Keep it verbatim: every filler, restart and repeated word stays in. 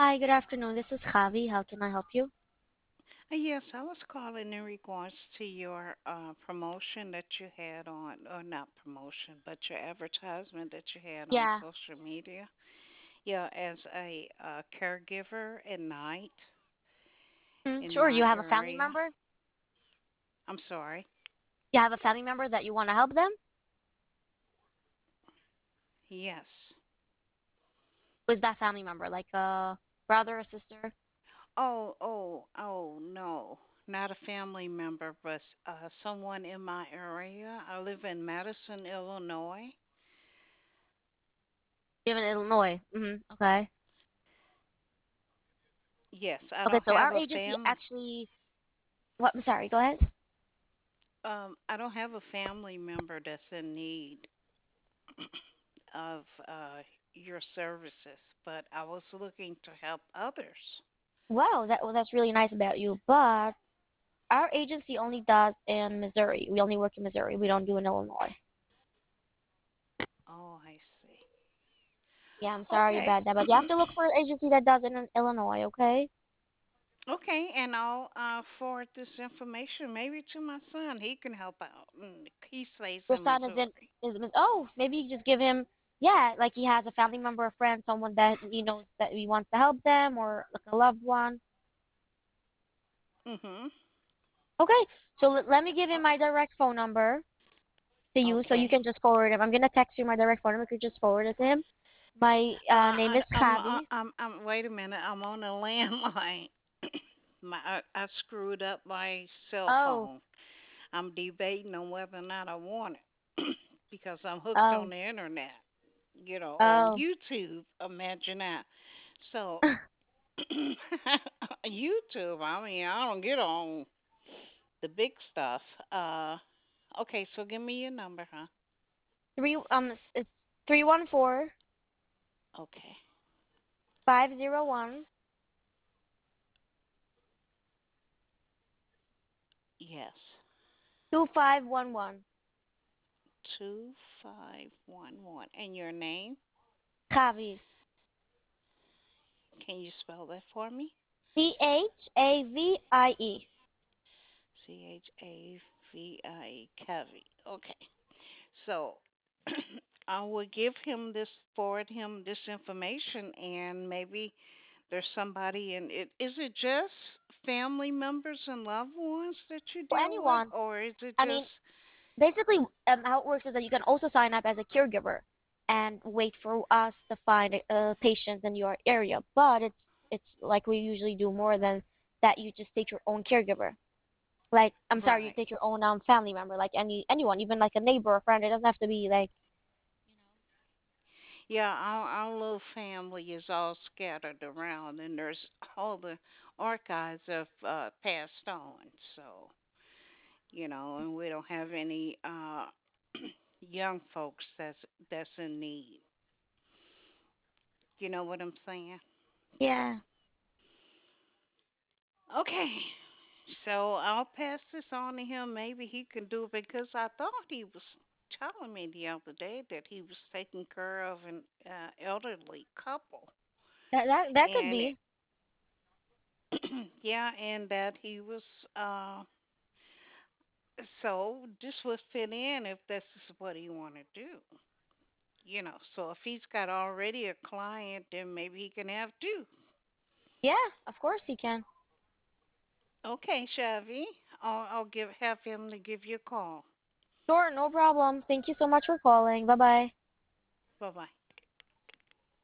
Hi, good afternoon. This is Javi. How can I help you? Uh, Yes, I was calling in regards to your uh, promotion that you had on, or not promotion, but your advertisement that you had on Yeah, social media. Yeah, as a uh, caregiver at night mm, in sure. my You have a family area. member? I'm sorry. You have a family member that you want to help them? Yes. Who's that family member? Like a brother or sister? Oh, oh, oh, no. Not a family member, but uh, someone in my area. I live in Madison, Illinois. You live in Illinois. Mm-hmm. Okay. Yes, I Okay, don't so have our a agency family. actually, what, I'm sorry, go ahead. Um, I don't have a family member that's in need of uh, your services, but I was looking to help others. Wow, that well, that's really nice about you. But our agency only does in Missouri. We only work in Missouri. We don't do in Illinois. Oh, I see. Yeah, I'm sorry Okay. about that, but you have to look for an agency that does it in Illinois, okay? Okay, and I'll uh, forward this information maybe to my son. He can help out. Mm, He stays Your in son is in Missouri. is is- oh, maybe you just give him, yeah, like he has a family member, a friend, someone that he knows that he wants to help them, or like a loved one. Mhm. Okay, so let, let me give him my direct phone number to you, so you Okay. can just forward him. I'm gonna text you my direct phone number. You could just forward it to him. My Uh, uh, name I, is I'm, uh, Javi. I'm, I'm. Wait a minute. I'm on a landline. my, I, I screwed up my cell Oh, phone. I'm debating on whether or not I want it because I'm hooked on oh, the internet, you know, on oh. YouTube. Imagine that. So, YouTube, I mean, I don't get on the big stuff. Uh, okay, so give me your number, huh? Three um, it's it's three one four Okay, five zero one yes, two five one one. two five one one. And your name? Javi. Can you spell that for me? C H A V I E. C H A V I E, Cavi. Okay. So I will give him this, forward him this information, and maybe there's somebody in it. Is it just family members and loved ones that you For deal with, anyone. or is it I just? mean, basically, um, how it works is that you can also sign up as a caregiver and wait for us to find a, a patient in your area. But it's it's like we usually do more than that. You just take your own caregiver. Like, I'm sorry, you Right? take your own um family member, like any anyone, even like a neighbor or friend. It doesn't have to be like, Yeah, our our little family is all scattered around, and there's all the archives have uh, passed on. So you know, and we don't have any uh, young folks that's that's in need. You know what I'm saying? yeah, Okay. So I'll pass this on to him. Maybe he can do it because I thought he was telling me the other day that he was taking care of an uh, elderly couple, that that that could and be. yeah, and that he was. Uh, so this would fit in if this is what he want to do. You know, so if he's got already a client, then maybe he can have two. Yeah, of course he can. Okay, Shavy, I'll, I'll give have him to give you a call. Sure, no problem. Thank you so much for calling. Bye bye. Bye bye.